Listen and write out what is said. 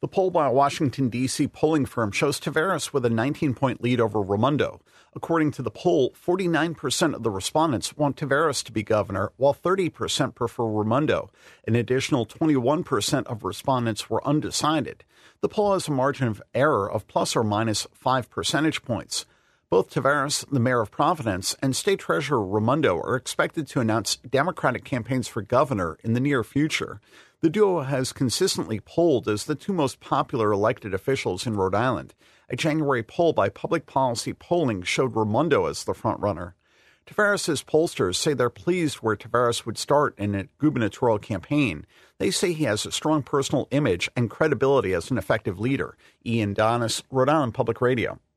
The poll by a Washington, D.C. polling firm shows Taveras with a 19-point lead over Raimondo. According to the poll, 49% of the respondents want Taveras to be governor, while 30% prefer Raimondo. An additional 21% of respondents were undecided. The poll has a margin of error of plus or minus 5 percentage points. Both Taveras, the mayor of Providence, and State Treasurer Raimondo are expected to announce Democratic campaigns for governor in the near future. The duo has consistently polled as the two most popular elected officials in Rhode Island. A January poll by Public Policy Polling showed Raimondo as the frontrunner. Taveras' pollsters say they're pleased where Taveras would start in a gubernatorial campaign. They say he has a strong personal image and credibility as an effective leader. Ian Donis, Rhode Island Public Radio.